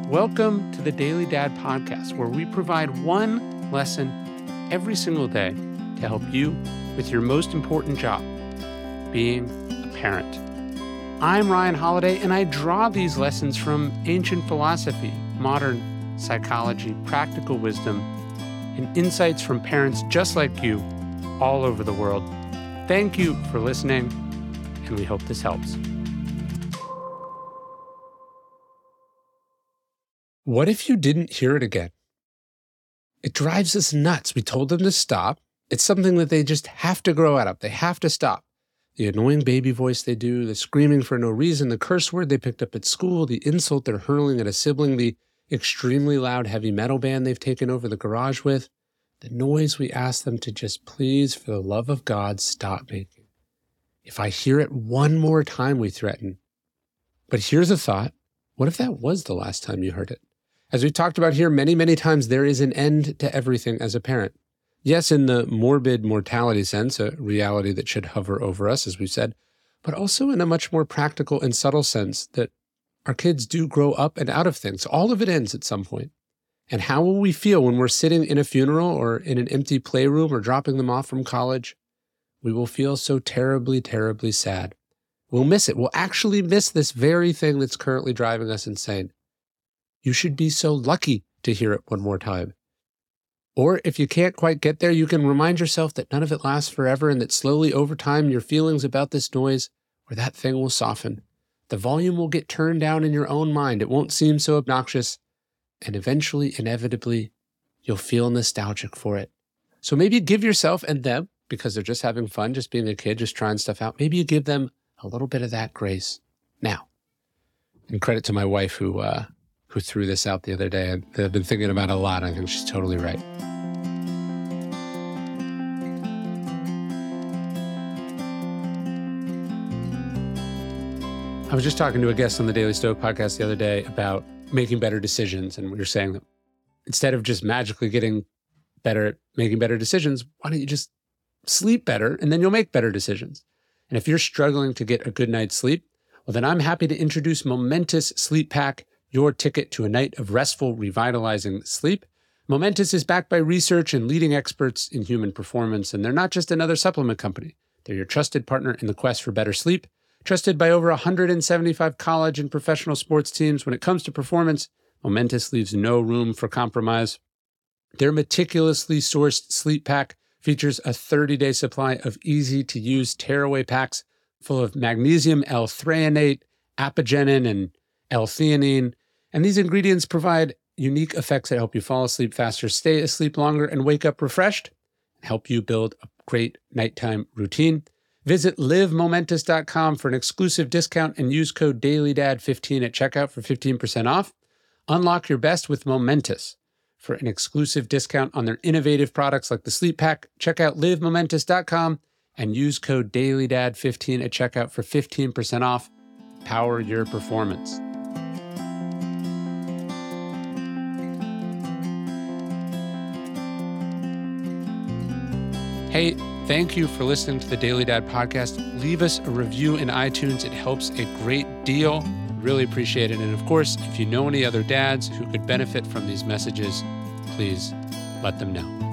Welcome to the Daily Dad Podcast, where we provide one lesson every single day to help you with your most important job, being a parent. I'm Ryan Holiday, and I draw these lessons from ancient philosophy, modern psychology, practical wisdom, and insights from parents just like you all over the world. Thank you for listening, and we hope this helps. What if you didn't hear it again? It drives us nuts. We told them to stop. It's something that they just have to grow out of. They have to stop. The annoying baby voice they do, the screaming for no reason, the curse word they picked up at school, the insult they're hurling at a sibling, the extremely loud heavy metal band they've taken over the garage with, the noise we ask them to just please, for the love of God, stop making. If I hear it one more time, we threaten. But here's a thought. What if that was the last time you heard it? As we've talked about here many, many times, there is an end to everything as a parent. Yes, in the morbid mortality sense, a reality that should hover over us, as we've said, but also in a much more practical and subtle sense that our kids do grow up and out of things. All of it ends at some point. And how will we feel when we're sitting in a funeral or in an empty playroom or dropping them off from college? We will feel so terribly, terribly sad. We'll miss it. We'll actually miss this very thing that's currently driving us insane. You should be so lucky to hear it one more time. Or if you can't quite get there, you can remind yourself that none of it lasts forever and that slowly over time, your feelings about this noise or that thing will soften. The volume will get turned down in your own mind. It won't seem so obnoxious. And eventually, inevitably, you'll feel nostalgic for it. So maybe give yourself and them, because they're just having fun, just being a kid, just trying stuff out, maybe you give them a little bit of that grace now. And credit to my wife who threw this out the other day. I've been thinking about it a lot. I think she's totally right. I was just talking to a guest on the Daily Stoic podcast the other day about making better decisions. And we were saying that instead of just magically getting better at making better decisions, why don't you just sleep better and then you'll make better decisions? And if you're struggling to get a good night's sleep, well, then I'm happy to introduce Momentous Sleep Pack, your ticket to a night of restful, revitalizing sleep. Momentous is backed by research and leading experts in human performance, and they're not just another supplement company. They're your trusted partner in the quest for better sleep, trusted by over 175 college and professional sports teams. When it comes to performance, Momentous leaves no room for compromise. Their meticulously sourced sleep pack features a 30-day supply of easy-to-use tearaway packs full of magnesium L-threonate, apigenin, and L-theanine. And these ingredients provide unique effects that help you fall asleep faster, stay asleep longer, and wake up refreshed, and help you build a great nighttime routine. Visit livemomentous.com for an exclusive discount and use code DailyDad15 at checkout for 15% off. Unlock your best with Momentous. For an exclusive discount on their innovative products like the Sleep Pack, check out livemomentous.com and use code DailyDad15 at checkout for 15% off. Power your performance. Hey, thank you for listening to the Daily Dad Podcast. Leave us a review in iTunes. It helps a great deal. Really appreciate it. And of course, if you know any other dads who could benefit from these messages, please let them know.